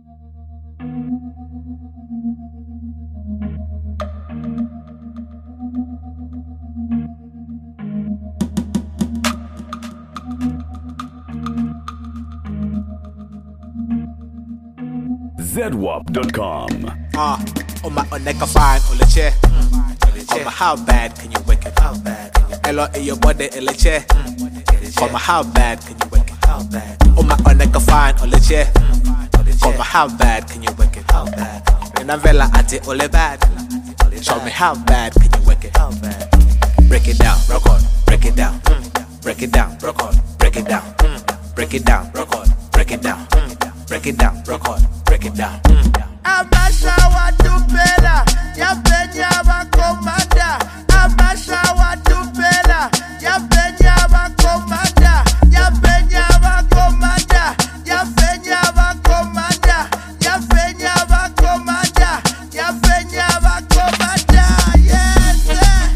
ZWAP.com. On my neck fine, on the chair. How bad can you work it? How bad can you? Hello, in your body, in the chair. How bad can you work it? How bad? On my neck fine, on the chair. How bad can you work it? How bad? In a vela, at it, all bad. Show me how bad can you work it? How bad? Break it down, rock on, break it down, break it down, rock on, break it down, break it down, rock on, break it down, break it down, rock on, break it down. Abasha watupela ya penya wakomanda. Abasha watupela ya penya wakomanda. Ya penya wakomanda. Ya penya wakomanda. Ya penya wakomanda. Ya penya wakomanda. Yes.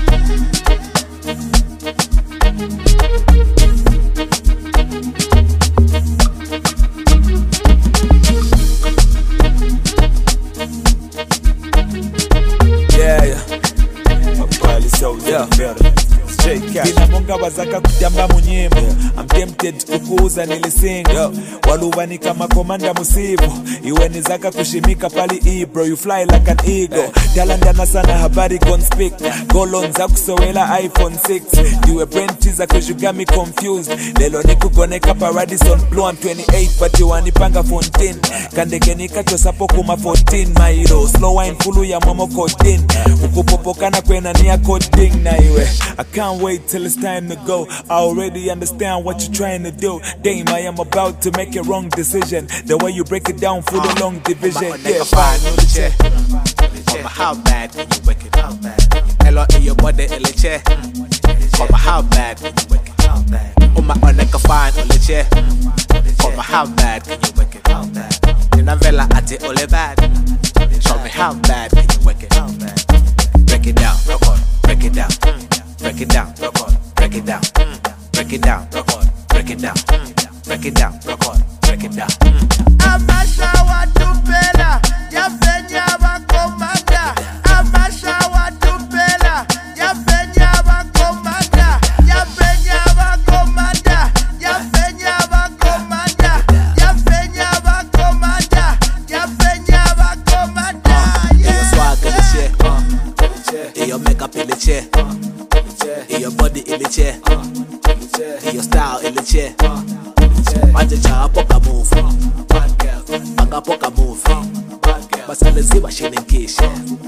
Kina monga wazaka kutamba munyimbo. I'm tempted kukuuza nilisinga. Waluvani kama komanda musivo. Iwe ni zaka kushimika pali bro. You fly like an eagle. Talandana sana habari gon speak. Golon za kusowela iPhone 6. Diwe brain teaser cause you got me confused. Lelo ni kugoneka Paradison Blue. I'm 28 but you wanipanga fontin. Kandege nikacho sapo kuma 14. My hero slow wine fulu ya momo kodin. Ukupopokana kwena niya coding na iwe. I can't wait till it's time to go. I already understand what you're trying to do. Damn, I am about to make a wrong decision. The way you break it down for the long division. Yeah, fine, on the chair. How bad can you work it? How bad? Hello, in your body, in the chair. How bad can you work it? How bad? On my neck, fine, on the chair. How bad can you work it? How bad? In a vela, at it, all bad. Show me how bad can you work it? How bad? Break it down, rock on, break it down. Break it down, rock on, break it down, break it down, rock on, break it down, break it down, rock on, break it down. Abasha watupela ya penya wakomanda. Abasha watupela ya penya wakomanda. Ya penya wakomanda. Ya penya wakomanda. Ya penya wakomanda. Ya penya wakomanda. Your swag in the chair, your makeup in the chair. Your body in the chair, your style in the chair. Majecha poka move, panga poka move. Basale ziba shinikisha,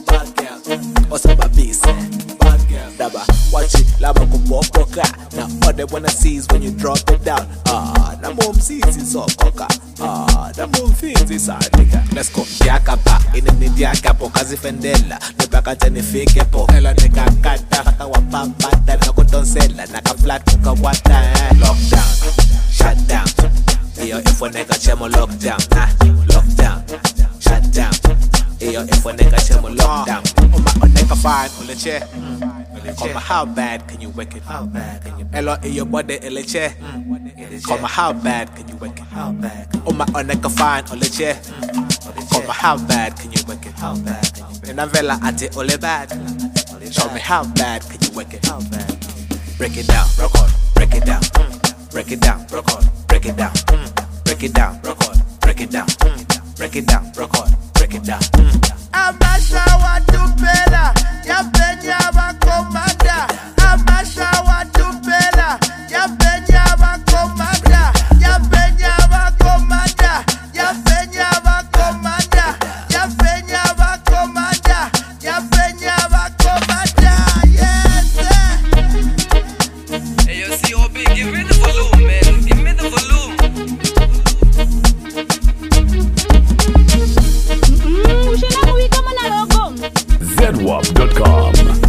osaba bise. Daba watch it, lava kupopoka. Now all they wanna see is when you drop it down. Na mom sees is so coca. Na mom feels is a nigga. Let's go. Diakapa, ini diakapo kazi fendela. Nipaka tani fike po. Ela nika kata, kaka wapapata. Nako tonsela, naka flat kuka wata. Lockdown, shut down. Iyo ifo neka chemo lockdown. Lockdown, shut down. Iyo ifo neka chemo lockdown. On neka fine, on the chair. How bad can you work it? How bad can you? Hello, in your body, in the chair. How bad can you work it? How bad? On my neck fine, on the chair. How bad can you work it? How bad can you? In a vela, at it, all bad. Show me how bad can you work it? How bad? Break it down, rock on, break it down, break it down, rock on, break it down, break it down, rock on, break it down, break it down, rock on, break it down. Abasha watupela ya penya wakomanda. Abasha watupela ya penya wakomanda. Ya penya wakomanda. Ya penya wakomanda. Ya penya wakomanda. Ya penya wakomanda. Yes. Hey, yo, COB, give me the volume, man. Give me the volume. ZWAP.com.